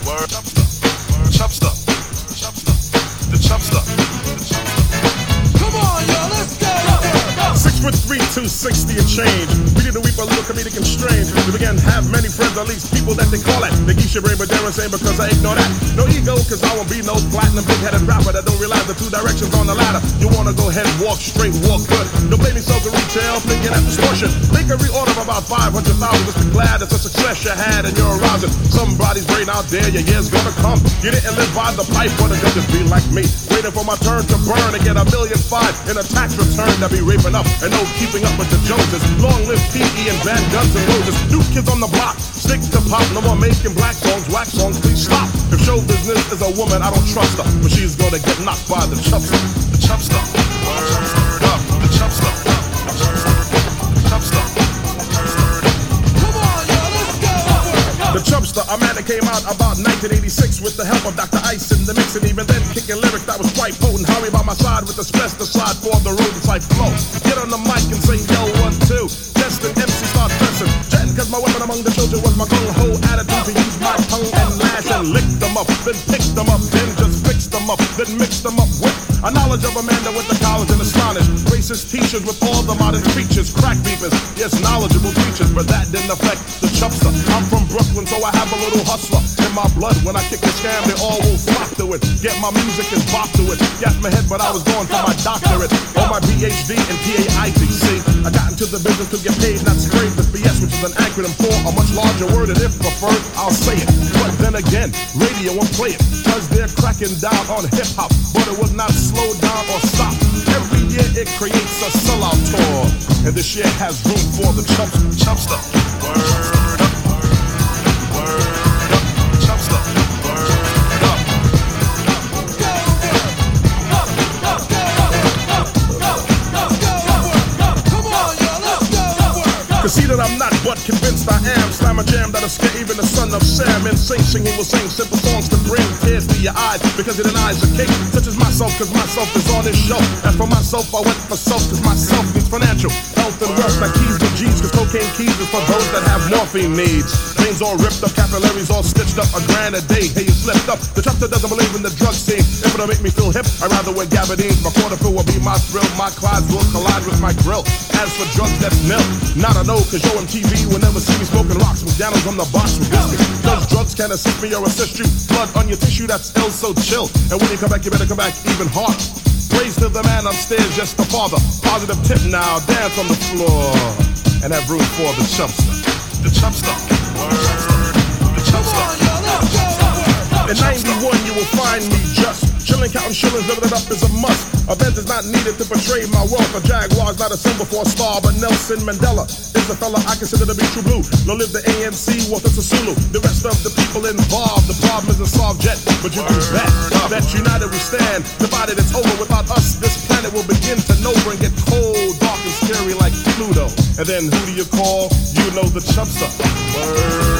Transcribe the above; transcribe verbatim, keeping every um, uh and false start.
Word. Chubster. Chubster. The chubster. Come on, y'all, let's go. Six foot three, two sixty and change. We need to weep a little comedic and strange. We began to have many friends, at least people that they call it. They geisha brain, but they're insane because I ignore that. No ego, cause I won't be no platinum big-headed rapper that don't realize the two directions on the ladder. You wanna go ahead, walk straight, walk good. Don't blame me so to retail, thinking at distortion. Make a reorder of about five hundred thousand. Just be glad it's a success you had and you're arousing. Somebody's brain out there, your year's gonna come. You didn't live by the pipe, wanna go just be like me. Waiting for my turn to burn and get a million five in a tax return that be raping up. And no keeping up with the Joneses. Long live P E and Van Guns and Roses. New kids on the block, stick to pop. No more making black songs, wax songs, please stop. If show business is a woman, I don't trust her. But she's gonna get knocked by the chubster. The chubster. Word up. The chubster. The chubster. Come on, y'all, let's go. The Chubster, a man that came out about nineteen eighty-six with the help of Doctor Ice in the mix, and even then kicking lyrics that was quite potent. Harry by my side with the stress aside for the rodent type flow. Get on the mic and say yo, one, two. Just an M C start pressing. Jetting cause my weapon among the children was my gung-ho attitude to use my tongue and lash and lick them up, then pick them up, then just fix them up, then mix them up with a knowledge of a man that went to college and astonished. Racist teachers with all the modern features, crack beepers, yes, knowledgeable teachers, but that didn't affect the Chubster. I'm from Brooklyn, so I have a little hustler in my blood. When I kick the scam, they all will flock to it. Get my music and bop to it. Got my head, but I was going for my doctorate or my P H D in P A I T C. I got into the business to get paid, not straight with B S, which is an acronym for a much larger word, and if preferred, I'll say it. But then again, radio won't play it, cause they're cracking down on hip-hop, but it will not slow down or stop. Every year it creates a sellout tour, and this year has room for the Chubster. Chubster. Word up. Word up. Chubster. Word up. Come on, y'all, let's go. Cause see that I'm not, but convinced I am. Slam a jam that'll scare even the son of Sam. And sing, singing will sing simple songs to bring tears to your eyes, because it denies a cake. Such as myself, cause myself is on this show. As for myself, I went for self, cause myself needs financial health and wealth. Like keys to G's, cause cocaine keys is for those that have morphine needs. Veins all ripped up, capillaries all stitched up. A grand a day, hey, you slipped up. The Chubster doesn't believe in the drug scene. If it'll make me feel hip, I'd rather wear gabardines. My quarter fill will be my thrill. My Clydes will collide with my grill. As for drugs, that's nil. Not a no, cause yo on T V will never see me smoking rocks. McDonald's on the box with biscuits. Those drugs can assist me or assist you. Blood on your tissue, that's ill, so chill. And when you come back, you better come back even harder. Praise to the man upstairs, just the father. Positive tip now, dance on the floor. And have room for the Chubster. The Chubster. Word. The Chubster. Come on, y'all, let's go. In ninety-one, you will find me just chilling, counting shillings, living it up is a must. A Benz is not needed to portray my wealth. A Jaguar's not a symbol for a star, but Nelson Mandela is the fella I consider to be true blue. No live the A N C, Walter Sisulu. The rest of the people involved, the problem is a soft jet, but you can bet that united we stand. Divided it's over. Without us, this planet will begin to know and get cold, dark, and scary like Pluto. And then who do you call? You know the Chubster. Word.